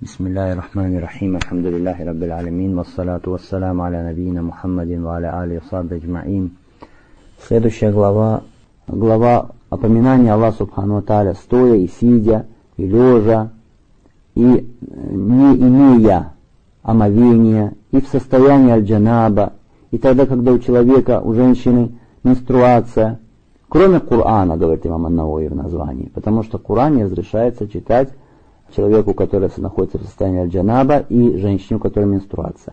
Бисмиллахи рахмани рахим, алхамдулиллахи раббил алямин, вассалату вассаляму аля набийна Мухаммадин ва аля али сахби аджмаин. Следующая глава опоминания Аллаха субхану ва тааля, стоя и сидя, и лежа, и не имея омовения, и в состоянии аль-джанаба, и тогда, когда у человека, у женщины менструация, кроме Корана, говорит имам ан-Навави в названии, потому что Коран не разрешается читать человеку, который находится в состоянии аль-джанаба, и женщине, у которой менструация.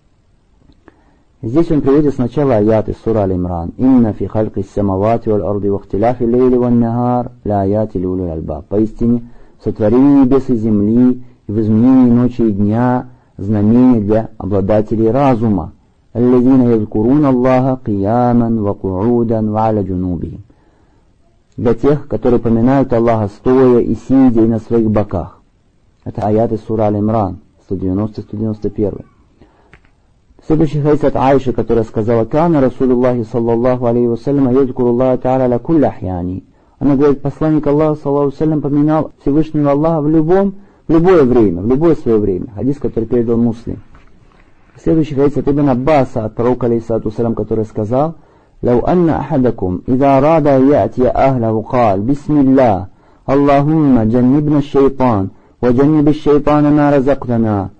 Здесь он приводит сначала аят из сура Аль-Имран. «Инна фи халки самавати валь арди вахтиляфи лейли ван нахар ля аяти лиулил альбаб». Поистине, в сотворении небес и земли и в изменении ночи и дня знамения для обладателей разума. «Аллазина язкуруна Аллаха кияман ва куудан ва аля джунубихим». Для тех, которые поминают Аллаха стоя и сидя и на своих боках. Это аят из сура Аль-Имран, 190-191. Следующий хадис от Аиши, которая сказала: «Кана Расулуллахи саллаллаху алейхи вассалям ядкуру Аллаха та'аля ля кулли ахьяни». Она говорит, посланник Аллаха саллаллаху алейхи вассалям поминал Всевышнего Аллаха в любое время, в любое свое время. Хадис, который передал Муслим. Следующий хадис от Ибн Аббаса, от пророка алейхиссалату вассалям, который сказал: «Лау анна ахадакум, иза арада я'тия ахлаху кал, бисмилlah, Аллахумма джаннибна шайтан, ва джанниб шайтана ма разактана».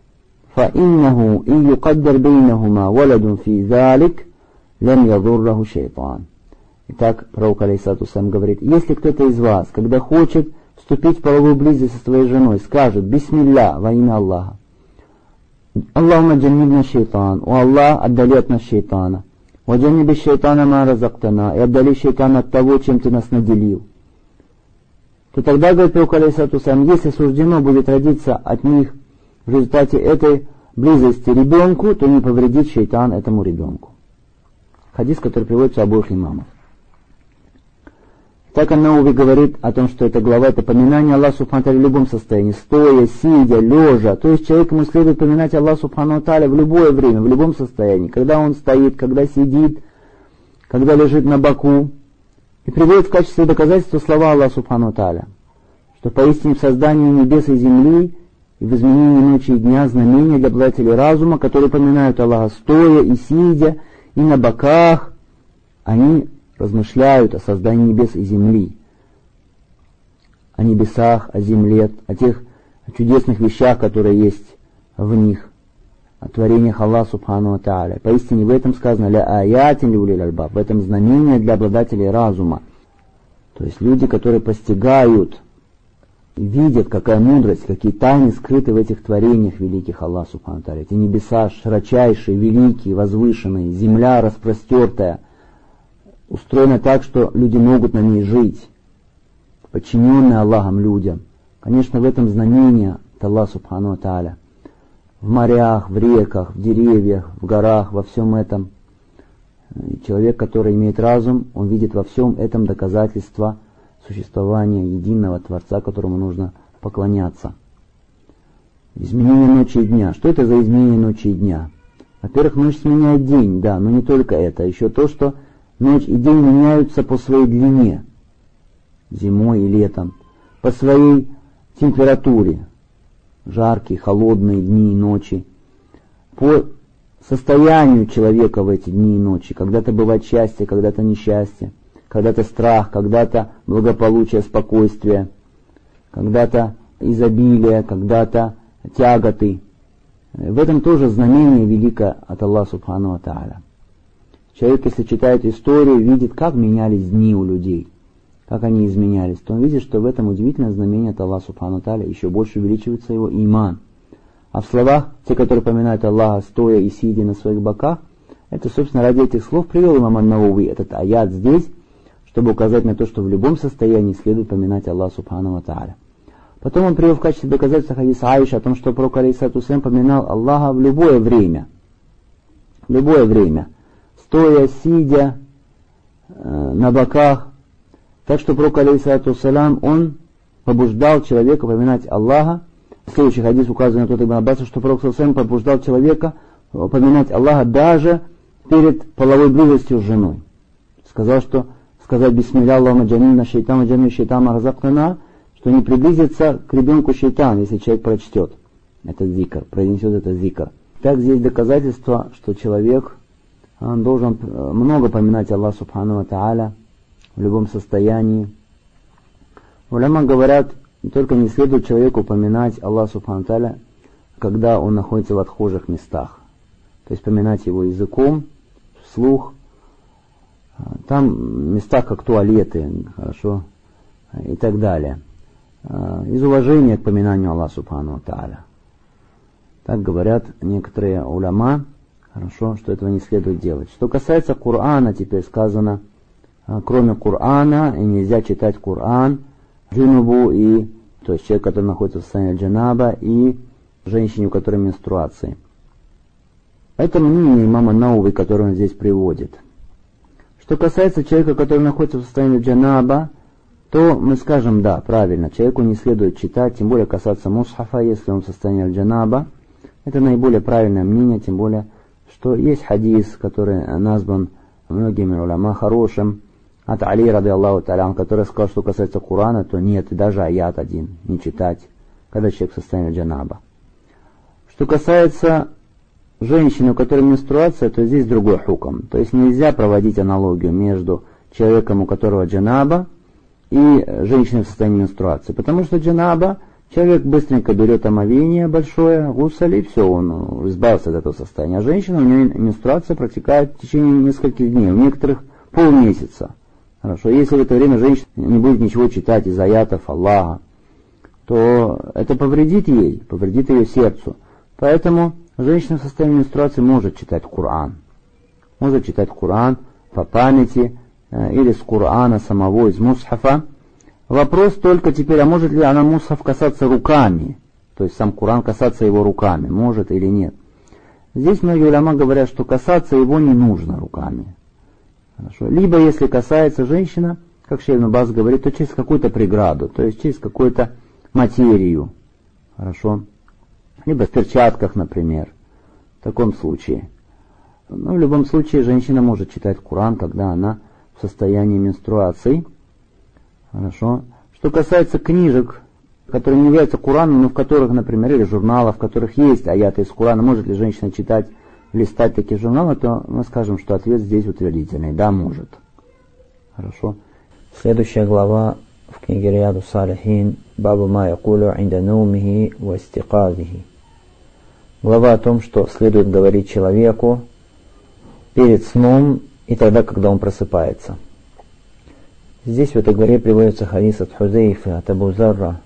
فإنه إن يقدر بينهما ولد في ذلك لم يضره شيطان. Итак, пророк алейхиссалату вассалям говорит: если кто-то из вас, когда хочет вступить в половую близость со своей женой, скажет «Бисмилля» во имя Аллаха, «Аллахума джаннибна шайтан», «О Аллах, отдали от нас шайтана», «Ва джанниби шайтана ма разактана», и отдали шайтана от того, чем ты нас наделил, то тогда, говорит пророк алейхиссалату вассалям, если суждено будет родиться от них в результате этой близости ребенку, то не повредит шайтан этому ребенку. Хадис, который приводится у обоих имамов. Так ан-Навави говорит о том, что эта глава — это поминание Аллаха субхану ва тааля в любом состоянии, стоя, сидя, лежа. То есть человеку следует поминать Аллаха субхану ва тааля в любое время, в любом состоянии, когда он стоит, когда сидит, когда лежит на боку. И приводит в качестве доказательства слова Аллаха субхану ва тааля, что поистине в создании небес и земли и в изменении ночи и дня знамения для обладателей разума, которые поминают Аллаха стоя и сидя, и на боках. Они размышляют о создании небес и земли, о небесах, о земле, о тех чудесных вещах, которые есть в них, о творениях Аллаха субхану ва тааля. Поистине в этом сказано «Ля аятин лиулил альбаб», в этом знамение для обладателей разума. То есть люди, которые постигают, видят, какая мудрость, какие тайны скрыты в этих творениях великих Аллаха субхану ва тааля. Эти небеса широчайшие, великие, возвышенные, земля распростертая, устроена так, что люди могут на ней жить, подчиненные Аллахом людям. Конечно, в этом знамение от Аллаха субхану ва тааля. В морях, в реках, в деревьях, в горах, во всем этом. И человек, который имеет разум, он видит во всем этом доказательство существования единого Творца, которому нужно поклоняться. Изменение ночи и дня. Что это за изменение ночи и дня? Во-первых, ночь сменяет день, да, но не только это. Еще то, что ночь и день меняются по своей длине, зимой и летом, по своей температуре, жаркие, холодные дни и ночи, по состоянию человека в эти дни и ночи. Когда-то бывает счастье, когда-то несчастье, когда-то страх, когда-то благополучие, спокойствие, когда-то изобилие, когда-то тяготы. В этом тоже знамение великое от Аллаха субхану ва тааля. Человек, если читает историю, видит, как менялись дни у людей, как они изменялись, то он видит, что в этом удивительное знамение от Аллаха субхану ва тааля еще больше увеличивается его иман. А в словах, те, которые поминают Аллаха стоя и сидя на своих боках, это, собственно, ради этих слов привел имам ан-Навави этот аят здесь, чтобы указать на то, что в любом состоянии следует поминать Аллаха субхану ва тааля. Потом он привел в качестве доказательства хадис Аиши о том, что пророк алейхиссалату вассалям поминал Аллаха в любое время. В любое время. Стоя, сидя, на боках. Так что пророк алейхиссалату вассалям, он побуждал человека поминать Аллаха. Следующий хадис указывает на тот Ибн Аббаса, что пророк алейхиссалату вассалям побуждал человека поминать Аллаха даже перед половой близостью с женой. Сказал, что сказать «Бисмилля, Аллахума джаннибна шайтана, джанниби шайтана разактана», что не приблизится к ребенку шайтан, если человек прочтет. этот зикр, произнесет этот зикр. Так здесь доказательство, что человек он должен много поминать Аллаха Субхану ва Тааля в любом состоянии. Уляма говорят, только не следует человеку поминать Аллаха Субхану ва Тааля, когда он находится в отхожих местах. То есть поминать его языком, вслух. Там места как туалеты, хорошо, и так далее. Из уважения к поминанию Аллаха Субхану ва Тааля. Так говорят некоторые уляма, хорошо, что этого не следует делать. Что касается Корана, теперь сказано, кроме Корана, и нельзя читать Коран, джунубу, и, то есть человек, который находится в состоянии джанаба, и женщине, у которой менструации. Это мнение имама Науви, которое он здесь приводит. Что касается человека, который находится в состоянии джанаба, то мы скажем, да, правильно, человеку не следует читать, тем более касаться мусхафа, если он в состоянии джанаба. Это наиболее правильное мнение, тем более, что есть хадис, который назван многими уляма хорошим, от Али, рады Аллаху та'аля, который сказал, что касается Корана, то нет, и даже аят один не читать, когда человек в состоянии джанаба. Что касается женщины, у которой менструация, то здесь другой хукм. То есть нельзя проводить аналогию между человеком, у которого джанаба, и женщиной в состоянии менструации. Потому что джанаба, человек быстренько берет омовение большое, гусаль, и все, он избавился от этого состояния. А женщина, у нее менструация протекает в течение нескольких дней, у некоторых полмесяца. Хорошо, если в это время женщина не будет ничего читать из аятов Аллаха, то это повредит ей, повредит ее сердцу. Поэтому женщина в состоянии менструации может читать Коран. Может читать Коран по памяти, или с Корана самого, из мусхафа. Вопрос только теперь, а может ли она мусхаф касаться руками? То есть сам Коран касаться его руками, может или нет? Здесь многие уляма говорят, что касаться его не нужно руками. Хорошо. Либо если касается женщина, как Шейх Ибн Баз говорит, то через какую-то преграду, то есть через какую-то материю. Хорошо. Либо в перчатках, например. В таком случае. Но в любом случае женщина может читать Коран, когда она в состоянии менструации. Хорошо. Что касается книжек, которые не являются Кораном, но в которых, например, или журналов, в которых есть аяты из Корана, может ли женщина читать, листать такие журналы, то мы скажем, что ответ здесь утвердительный. Да, может. Хорошо. Следующая глава в книге Рияду Салихин, Бабу ма якулю инда наумихи ва истиказихи. Глава о том, что следует говорить человеку перед сном и тогда, когда он просыпается. Здесь в этой главе приводится хадис от Хузейфы, от Абу Зарра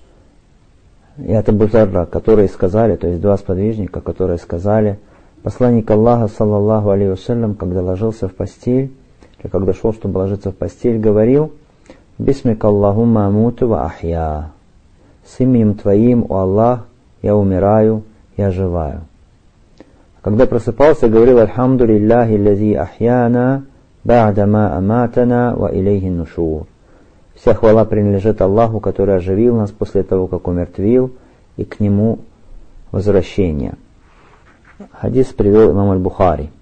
и от Абу Зарра, которые сказали, то есть два сподвижника, которые сказали, посланник Аллаха, саллаллаху алейхи вассалям, когда ложился в постель, или когда шел, чтобы ложиться в постель, говорил: «Бисмика Аллахумма амуту ва ахья». С именем Твоим, о Аллах, я умираю, я оживаю. Когда просыпался, говорил: «Альхамду лиллахи лази ахьяна ба'да ма аматана ва илейхи нушур». Вся хвала принадлежит Аллаху, который оживил нас после того, как умертвил, и к Нему возвращение. Хадис привел имам Аль-Бухари.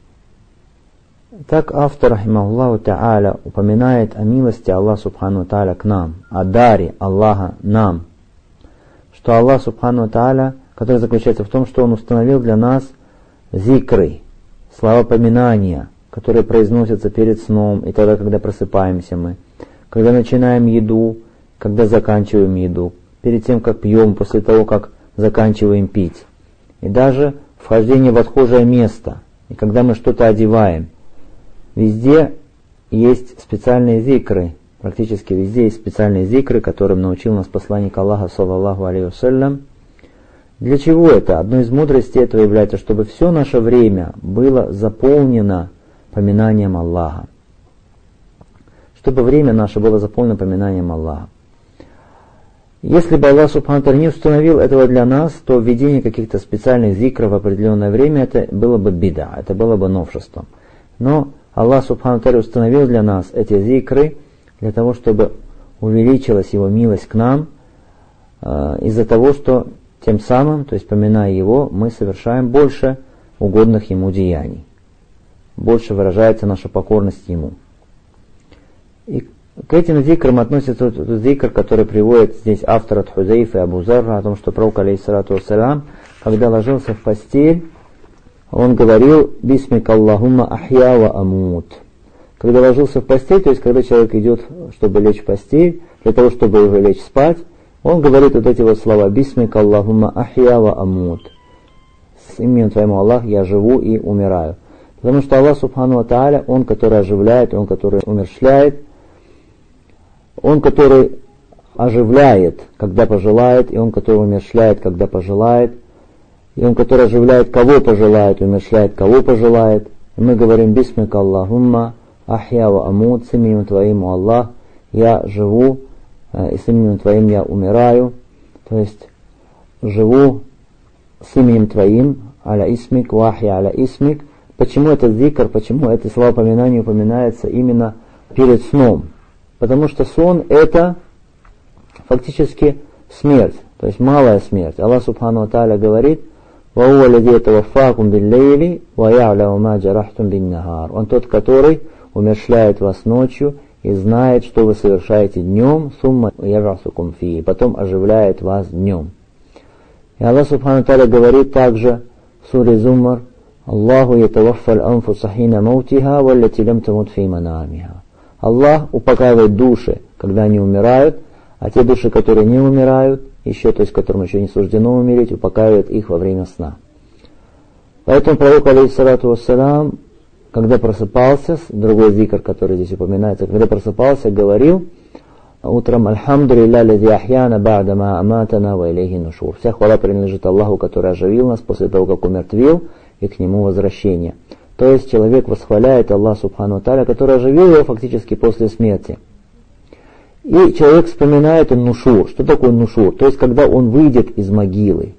Так автор, рахимахуллаху та'аля, упоминает о милости Аллаха субхану та'аля к нам, о даре Аллаха нам. Что Аллах субхану та'аля, который заключается в том, что Он установил для нас зикры, слова поминания, которые произносятся перед сном и тогда, когда просыпаемся мы, когда начинаем еду, когда заканчиваем еду, перед тем, как пьем, после того, как заканчиваем пить. И даже вхождение в отхожее место, и когда мы что-то одеваем. Везде есть специальные зикры, практически везде есть специальные зикры, которым научил нас посланник Аллаха, саллаллаху алейхи вассалям. Для чего это? Одной из мудростей этого является, чтобы все наше время было заполнено поминанием Аллаха. Чтобы время наше было заполнено поминанием Аллаха. Если бы Аллах субхану ва тааля не установил этого для нас, то введение каких-то специальных зикров в определенное время это было бы бида, это было бы новшеством. Но Аллах субхану ва тааля установил для нас эти зикры для того, чтобы увеличилась Его милость к нам, из-за того, что тем самым, то есть поминая Его, мы совершаем больше угодных Ему деяний. Больше выражается наша покорность Ему. И К этим зикрам относится тот зикр, который приводит здесь автор от Хузейфа и Абу Зарра, о том, что пророк, алейхиссалату вассалям, когда ложился в постель, он говорил «Бисмик Аллахумма ахья ва амут». Когда ложился в постель, то есть когда человек идет, чтобы лечь в постель, для того, чтобы уже лечь спать, он говорит вот эти вот слова «Бисмик Аллахумма ахья ва амут». С именем Твоему, Аллах, я живу и умираю. Потому что Аллах Субхану ва Тааля, Он, который оживляет, Он, который умерщвляет, Он, который оживляет, когда пожелает, и Он, который умерщвляет, когда пожелает, и Он, который оживляет, кого пожелает, умерщвляет, кого пожелает. И мы говорим «Бисмик Аллахумма ахья ва амут», с именем Твоим, Аллах, я живу, и с именем Твоим я умираю, то есть живу с именем Твоим, аля исмик, вахья аля исмик. Почему этот зикр, почему это слова поминания упоминается именно перед сном? Потому что сон это фактически смерть, то есть малая смерть. Аллах Субхану ва Тааля говорит: «Ва лади таваффакум биль-лейли ва я'ламу ма джарахтум бин-нахар». Он тот, который умерщвляет вас ночью и знает, что вы совершаете днем, сумма яб'асукум фи, потом оживляет вас днем. И Аллах Субхану ва Тааля говорит также в суре Зумар: «Аллаху ятаваффаль анфуса хина маутиха валлати лям тамут фи манамиха». Аллах упокаивает души, когда они умирают, а те души, которые не умирают, еще, то есть которым еще не суждено умереть, упокаивает их во время сна. Поэтому пророк, алейхиссалату вассалям, когда просыпался, другой зикр, который здесь упоминается, когда просыпался, говорил утром: «Альхамду лилля лази ахьяна ба'да ма аматана ва илейхи нушур». Вся хвала принадлежит Аллаху, который оживил нас после того, как умертвил, и к Нему возвращение. То есть человек восхваляет Аллаха Субхану ва Тааля, который оживил его фактически после смерти. И человек вспоминает нушур. Что такое нушур? То есть когда он выйдет из могилы,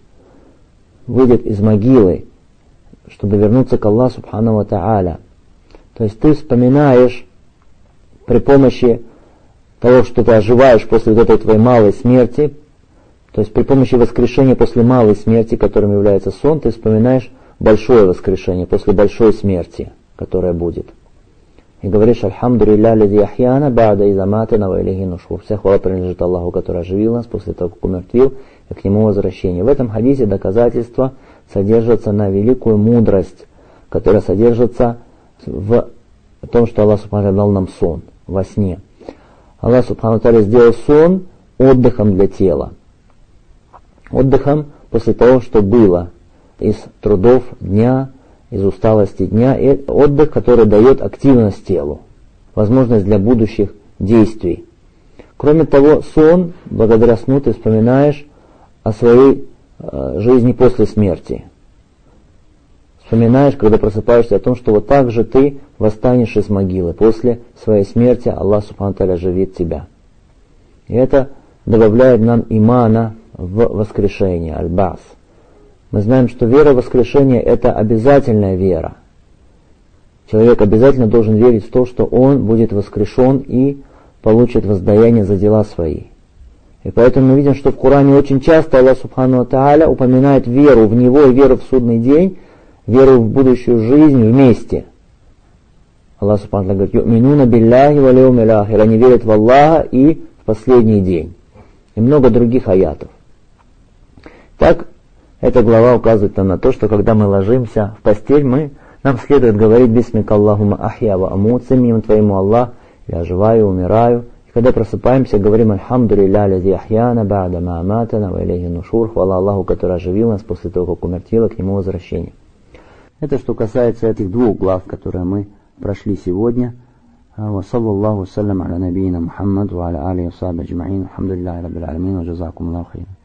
чтобы вернуться к Аллаху Субхану ва Тааля. То есть ты вспоминаешь при помощи того, что ты оживаешь после вот этой твоей малой смерти, то есть при помощи воскрешения после малой смерти, которым является сон, ты вспоминаешь большое воскрешение после большой смерти, которая будет. И говоришь: «Альхамду лилля лази ахьяна ба'да иза матана ва илейхи нушур». Вся хвала принадлежит Аллаху, который оживил нас после того, как умертвил, и к Нему возвращение. В этом хадисе доказательства содержатся на великую мудрость, которая содержится в том, что Аллах Субхану дал нам сон во сне. Аллах Субхану сделал сон отдыхом для тела. Отдыхом после того, что было из трудов дня, из усталости дня, и отдых, который дает активность телу, возможность для будущих действий. Кроме того, сон, благодаря сну ты вспоминаешь о своей жизни после смерти. Вспоминаешь, когда просыпаешься, о том, что вот так же ты восстанешь из могилы. После своей смерти Аллах Субхану Тааля оживит тебя. И это добавляет нам имана в воскрешение, аль-бас. Мы знаем, что вера в воскрешение – это обязательная вера. Человек обязательно должен верить в то, что он будет воскрешен и получит воздаяние за дела свои. И поэтому мы видим, что в Коране очень часто Аллах Субхану Тааля упоминает веру в Него и веру в судный день, веру в будущую жизнь вместе. Аллах Субхану Тааля говорит: «Ю'минуна билляхи ва льяумил ахир». Они верят в Аллаха и в последний день. И много других аятов. Так, эта глава указывает нам на то, что когда мы ложимся в постель, нам следует говорить: «Бисмик Аллахумма ахья ва амут», с именем Твоему, Аллах, я оживаю, умираю. И когда просыпаемся, говорим: «Альхамду лилля лази ахьяна ба'да ма аматана ва илейхи нушур». Хвала Аллаху, который оживил нас после того, как умертвил, и к Нему возвращение. Это что касается этих двух глав, которые мы прошли сегодня. Ва саллаллаху саллям аля набийна Мухаммад ва аля алихи ва сахбихи аджмаин. Алхамдулиллахи раббил аламин ва джазакумуллаху хайран.